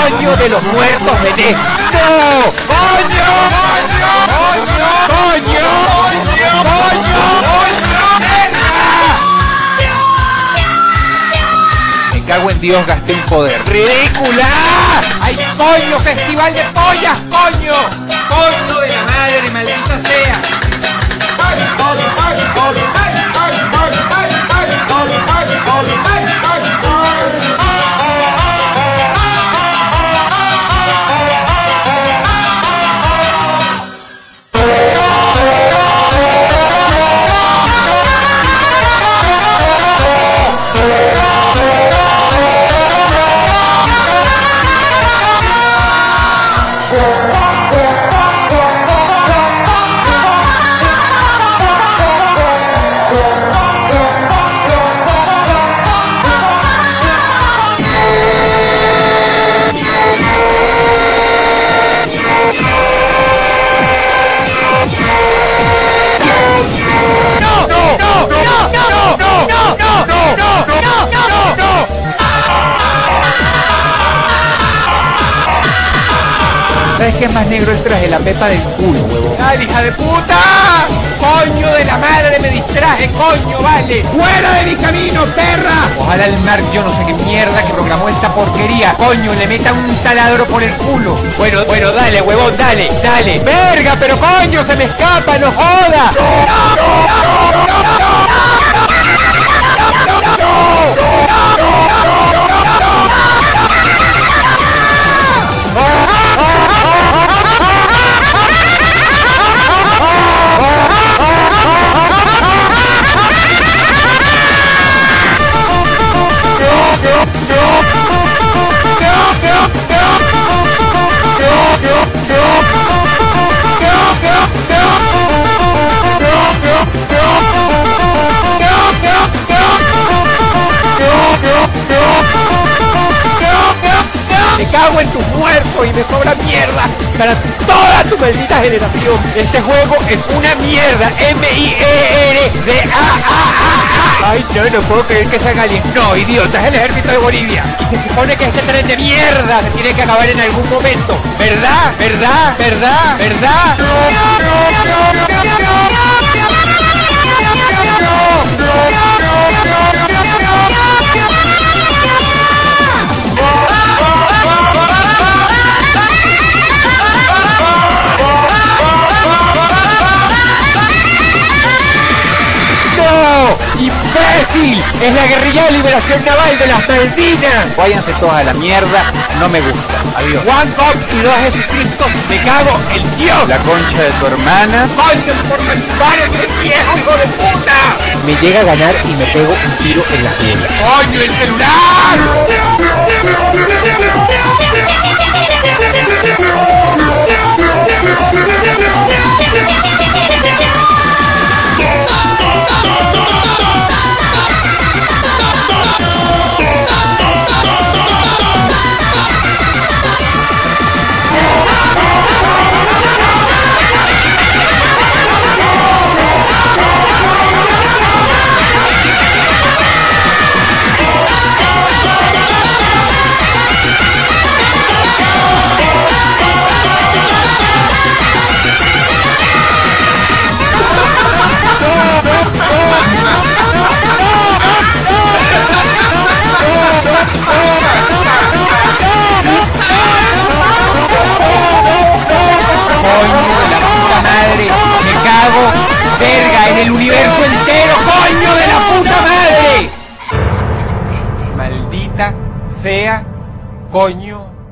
coño de los muertos de Ned. ¡No! ¡Coño! ¡Coño! ¡Coño! ¡Coño! ¡Coño! Me cago en Dios, gasté un poder. ¡Ridícula! ¡Ay, coño! ¡Festival de pollas, coño! ¡Coño de la madre, maldita sea! ¿Sabes qué es más negro el traje? La pepa del culo, huevón. ¡Ay, hija de puta! ¡Coño de la madre! Me distraje, coño, vale. ¡Fuera de mi camino, perra! Ojalá el Mark, yo no sé qué mierda que programó esta porquería. Coño, le meta un taladro por el culo. Bueno, dale, huevón, dale. ¡Verga, pero coño, se me escapa, no joda! Me cago en tus muertos y me sobra mierda para toda tu maldita generación. Este juego es una mierda. M-I-E-R-D-A-A-A-A. Ay, no puedo creer que sea alguien. No, idiota, es el ejército de Bolivia. Y se supone que este tren de mierda se tiene que acabar en algún momento. ¿Verdad? ¡Imbécil! ¡Es la guerrilla de liberación naval de las Malvinas! Váyanse todas a la mierda, no me gusta. Adiós. One God y dos Jesucristos, me cago el Dios. La concha de tu hermana. ¡Coño, por madre, que viejo, hijo de puta! Me llega a ganar y me pego un tiro en la piel. ¡Coño, el celular! ¡Verga! ¡En el universo entero! ¡Coño de la puta madre! Maldita sea, coño